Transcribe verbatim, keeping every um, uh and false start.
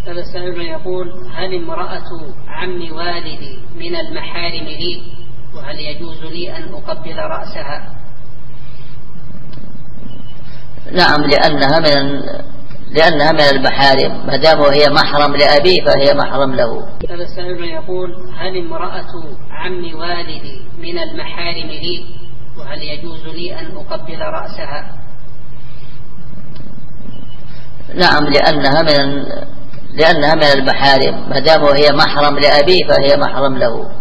هذا السائل يقول: هل امرأة عم والدي من المحارم لي؟ وهل يجوز لي أن أقبل رأسها؟ نعم، لأنها من لأنها من المحارم، ما دام هي محرم لأبيه فهي محرم له. هذا السائل يقول: هل امرأة عم والدي من المحارم لي؟ وهل يجوز لي أن أقبل رأسها؟ نعم، لأنها من لأنها من المحارم، ما دام هي محرم لأبيه فهي محرم له.